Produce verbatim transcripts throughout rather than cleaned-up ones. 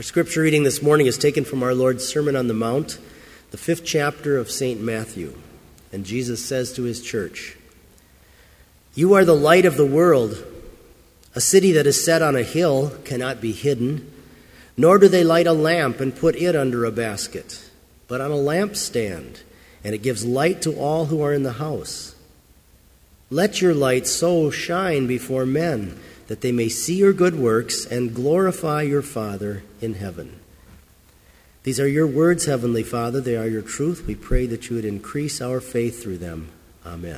Our scripture reading this morning is taken from our Lord's Sermon on the Mount, the fifth chapter of Saint Matthew. And Jesus says to his church, "You are the light of the world. A city that is set on a hill cannot be hidden, nor do they light a lamp and put it under a basket, but on a lampstand, and it gives light to all who are in the house. Let your light so shine before men that they may see your good works and glorify your Father in heaven." These are your words, Heavenly Father. They are your truth. We pray that you would increase our faith through them. Amen.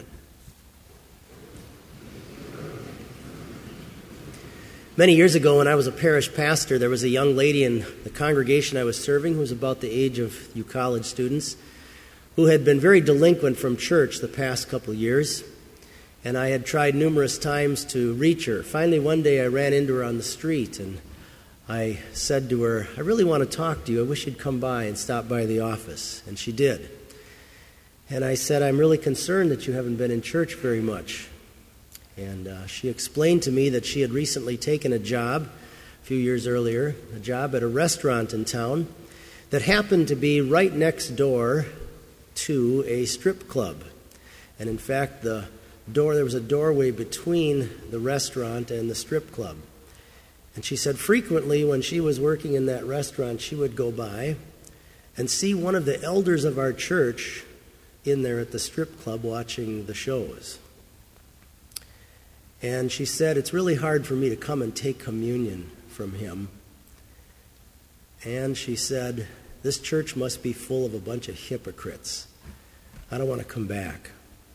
Many years ago, when I was a parish pastor, there was a young lady in the congregation I was serving who was about the age of you college students, who had been very delinquent from church the past couple of years. And I had tried numerous times to reach her. Finally, one day I ran into her on the street, and I said to her, "I really want to talk to you. I wish you'd come by and stop by the office." And she did. And I said, "I'm really concerned that you haven't been in church very much." And uh, she explained to me that she had recently taken a job a few years earlier, a job at a restaurant in town that happened to be right next door to a strip club. And in fact, the door there was a doorway between the restaurant and the strip club. And she said frequently when she was working in that restaurant, she would go by and see one of the elders of our church in there at the strip club watching the shows. And she said, "It's really hard for me to come and take communion from him." And she said, "This church must be full of a bunch of hypocrites. I don't want to come back."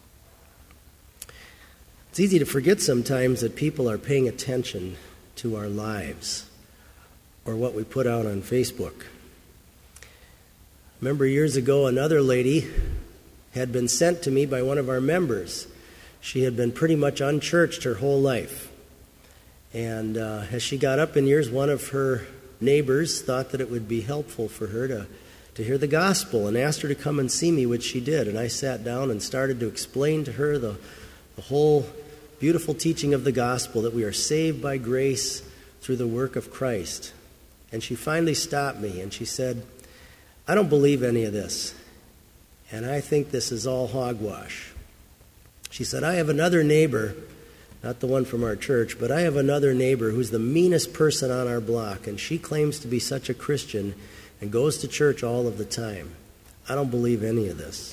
It's easy to forget sometimes that people are paying attention to our lives or what we put out on Facebook. Remember years ago, another lady had been sent to me by one of our members. She had been pretty much unchurched her whole life. And uh, as she got up in years, one of her neighbors thought that it would be helpful for her to, to hear the gospel and asked her to come and see me, which she did. And I sat down and started to explain to her the The whole beautiful teaching of the gospel, that we are saved by grace through the work of Christ. And she finally stopped me and she said, "I don't believe any of this. And I think this is all hogwash." She said, "I have another neighbor, not the one from our church, but I have another neighbor who's the meanest person on our block, and she claims to be such a Christian and goes to church all of the time. I don't believe any of this."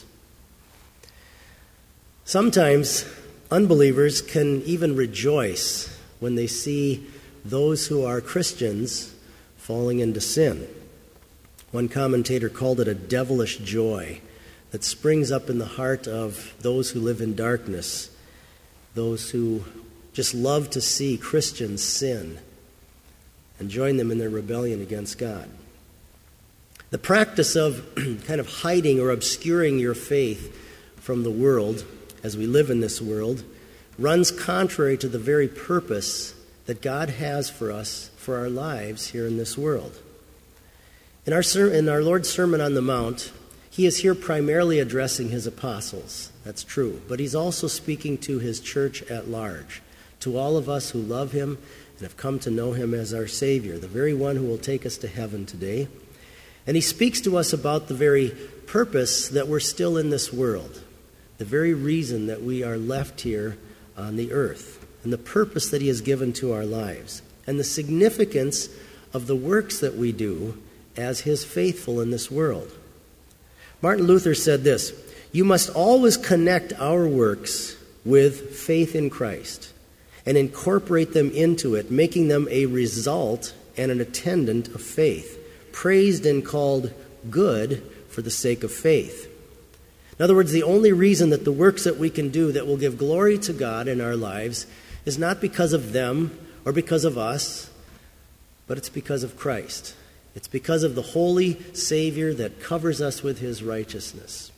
Sometimes unbelievers can even rejoice when they see those who are Christians falling into sin. One commentator called it a devilish joy that springs up in the heart of those who live in darkness, those who just love to see Christians sin and join them in their rebellion against God. The practice of kind of hiding or obscuring your faith from the world as we live in this world runs contrary to the very purpose that God has for us, for our lives here in this world. In our, in our Lord's Sermon on the Mount, he is here primarily addressing his apostles. That's true. But he's also speaking to his church at large, to all of us who love him and have come to know him as our Savior, the very one who will take us to heaven today. And he speaks to us about the very purpose that we're still in this world, the very reason that we are left here on the earth, and the purpose that he has given to our lives, and the significance of the works that we do as his faithful in this world. Martin Luther said this, "You must always connect our works with faith in Christ and incorporate them into it, making them a result and an attendant of faith, praised and called good for the sake of faith." In other words, the only reason that the works that we can do that will give glory to God in our lives is not because of them or because of us, but it's because of Christ. It's because of the holy Savior that covers us with his righteousness.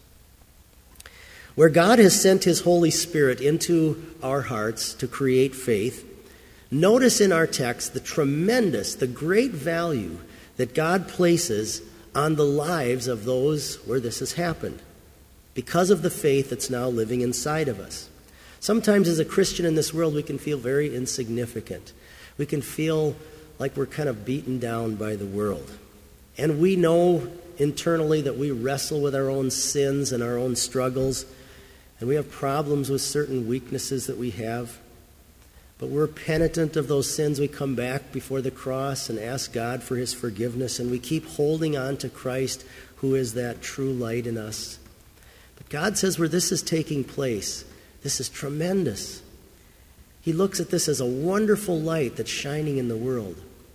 Where God has sent his Holy Spirit into our hearts to create faith, notice in our text the tremendous, the great value that God places on the lives of those where this has happened, because of the faith that's now living inside of us. Sometimes as a Christian in this world, we can feel very insignificant. We can feel like we're kind of beaten down by the world. And we know internally that we wrestle with our own sins and our own struggles, and we have problems with certain weaknesses that we have. But we're penitent of those sins. We come back before the cross and ask God for his forgiveness, and we keep holding on to Christ, who is that true light in us. But God says where this is taking place, this is tremendous. He looks at this as a wonderful light that's shining in the world.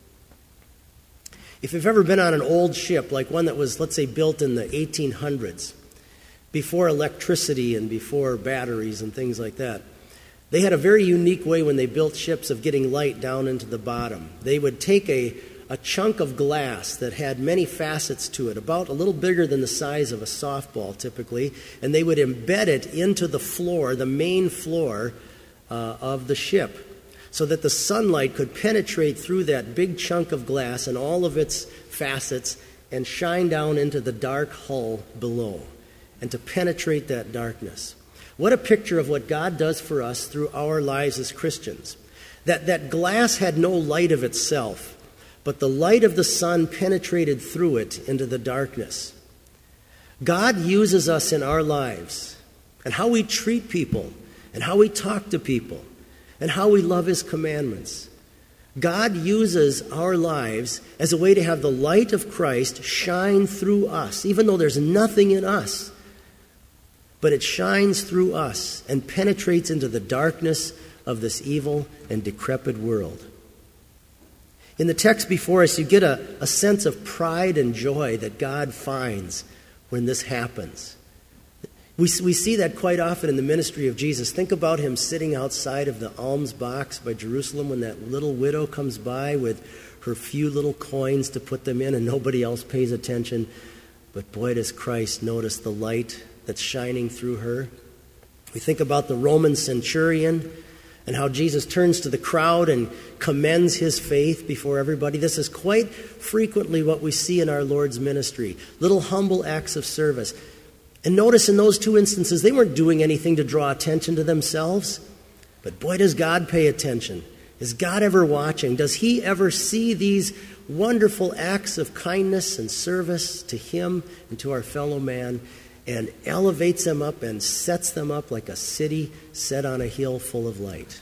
If you've ever been on an old ship, like one that was, let's say, built in the eighteen hundreds, before electricity and before batteries and things like that, they had a very unique way when they built ships of getting light down into the bottom. They would take a, a chunk of glass that had many facets to it, about a little bigger than the size of a softball typically, and they would embed it into the floor, the main floor uh, of the ship, so that the sunlight could penetrate through that big chunk of glass and all of its facets and shine down into the dark hull below, and to penetrate that darkness. What a picture of what God does for us through our lives as Christians. That, that glass had no light of itself, but the light of the sun penetrated through it into the darkness. God uses us in our lives, and how we treat people, and how we talk to people, and how we love his commandments. God uses our lives as a way to have the light of Christ shine through us, even though there's nothing in us. But it shines through us and penetrates into the darkness of this evil and decrepit world. In the text before us, you get a, a sense of pride and joy that God finds when this happens. We, we see that quite often in the ministry of Jesus. Think about him sitting outside of the alms box by Jerusalem when that little widow comes by with her few little coins to put them in and nobody else pays attention. But boy, does Christ notice the light that's shining through her. We think about the Roman centurion and how Jesus turns to the crowd and commends his faith before everybody. This is quite frequently what we see in our Lord's ministry, little humble acts of service. And notice in those two instances, they weren't doing anything to draw attention to themselves. But boy, does God pay attention. Is God ever watching? Does he ever see these wonderful acts of kindness and service to him and to our fellow man, and elevates them up and sets them up like a city set on a hill full of light?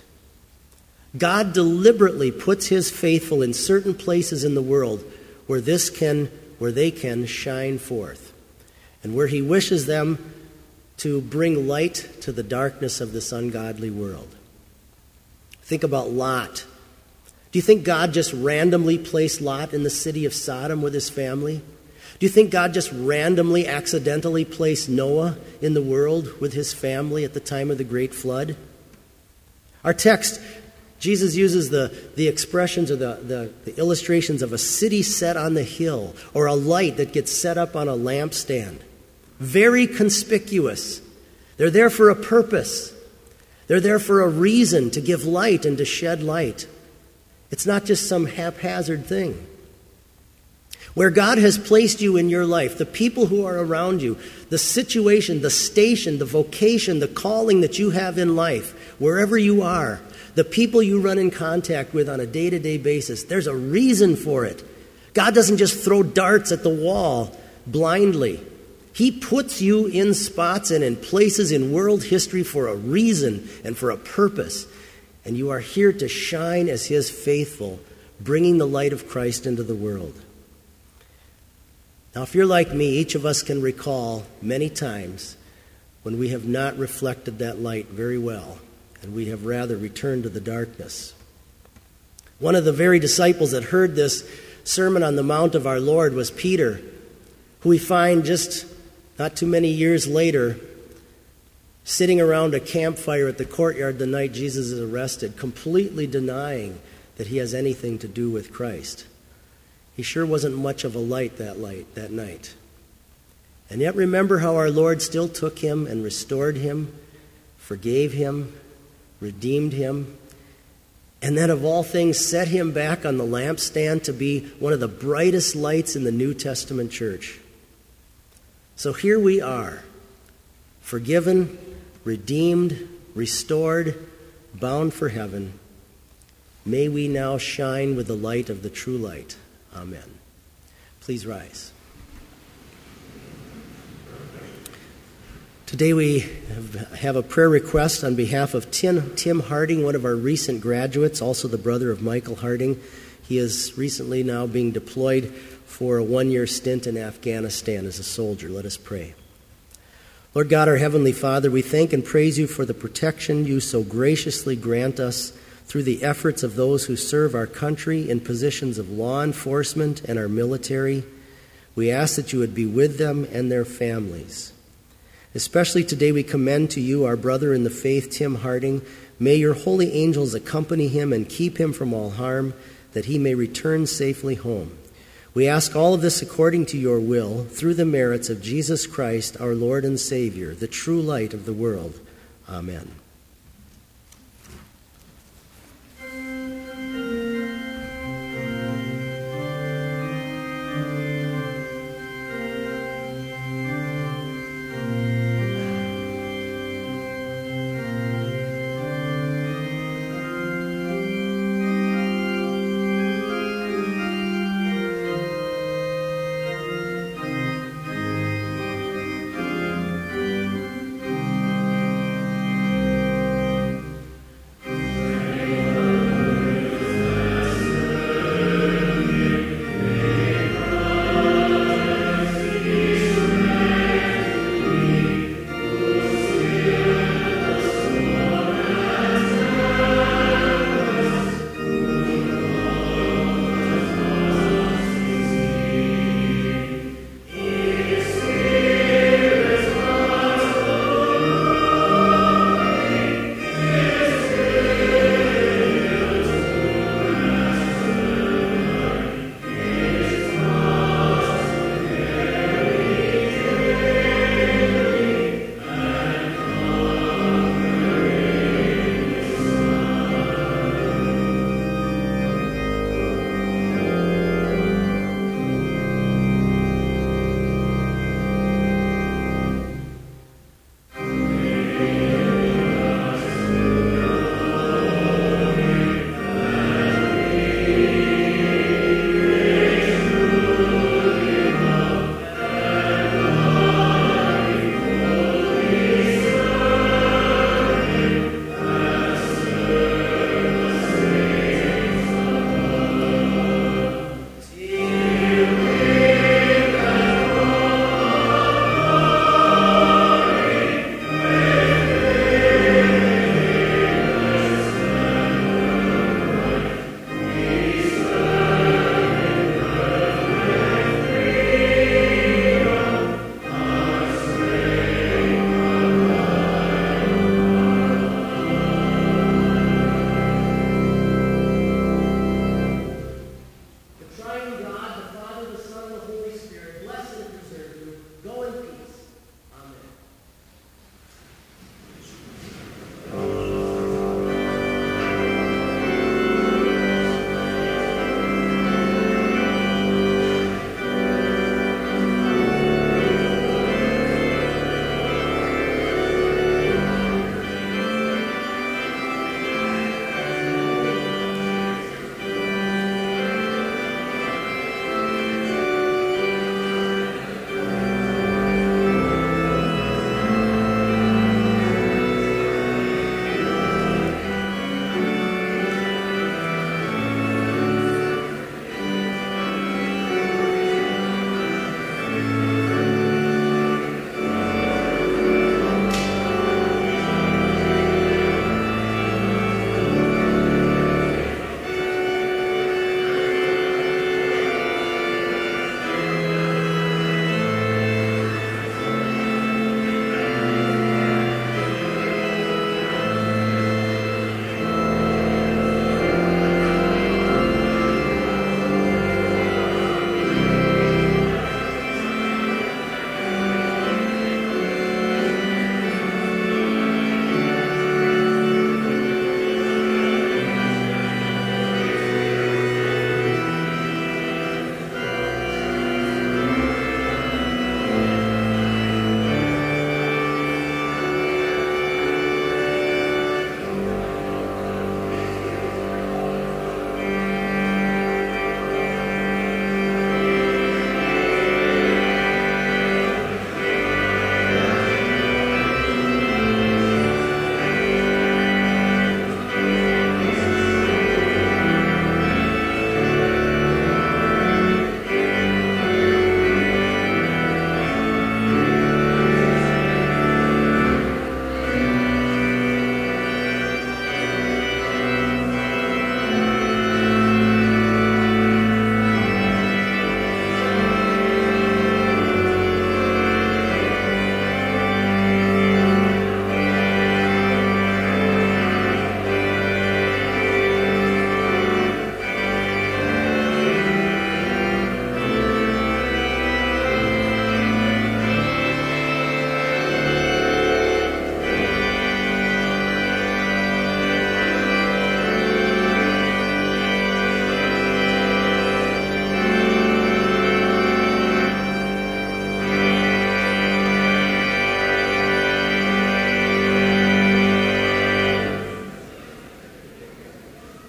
God deliberately puts his faithful in certain places in the world where this can, where they can shine forth, and where he wishes them to bring light to the darkness of this ungodly world. Think about Lot. Do you think God just randomly placed Lot in the city of Sodom with his family? Do you think God just randomly, accidentally placed Noah in the world with his family at the time of the great flood? Our text, Jesus uses the, the expressions or the, the, the illustrations of a city set on the hill, or a light that gets set up on a lampstand. Very conspicuous. They're there for a purpose. They're there for a reason, to give light and to shed light. It's not just some haphazard thing. Where God has placed you in your life, the people who are around you, the situation, the station, the vocation, the calling that you have in life, wherever you are, the people you run in contact with on a day-to-day basis, there's a reason for it. God doesn't just throw darts at the wall blindly. He puts you in spots and in places in world history for a reason and for a purpose. And you are here to shine as his faithful, bringing the light of Christ into the world. Now, if you're like me, each of us can recall many times when we have not reflected that light very well, and we have rather returned to the darkness. One of the very disciples that heard this Sermon on the Mount of our Lord was Peter, who we find just not too many years later sitting around a campfire at the courtyard the night Jesus is arrested, completely denying that he has anything to do with Christ. He sure wasn't much of a light that light that night. And yet remember how our Lord still took him and restored him, forgave him, redeemed him, and then of all things set him back on the lampstand to be one of the brightest lights in the New Testament church. So here we are, forgiven, redeemed, restored, bound for heaven. May we now shine with the light of the true light. Amen. Please rise. Today we have a prayer request on behalf of Tim, Tim Harding, one of our recent graduates, also the brother of Michael Harding. He is recently now being deployed for a one-year stint in Afghanistan as a soldier. Let us pray. Lord God, our Heavenly Father, we thank and praise you for the protection you so graciously grant us through the efforts of those who serve our country in positions of law enforcement and our military. We ask that you would be with them and their families. Especially today we commend to you our brother in the faith, Tim Harding. May your holy angels accompany him and keep him from all harm, that he may return safely home. We ask all of this according to your will, through the merits of Jesus Christ, our Lord and Savior, the true light of the world. Amen.